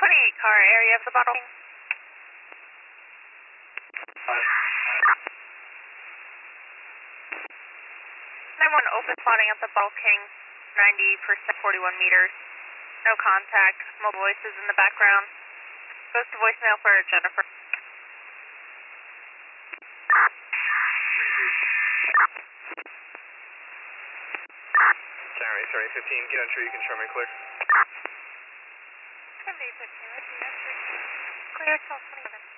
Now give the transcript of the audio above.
28 car area of the Bottle King. 9-1 open spotting at the Bottle King, 90%, 41 meters. No contact, mobile voices in the background. Goes to voicemail for Jennifer. Sorry, 15, get on tree, you can show me clear. 7015, clear till 27.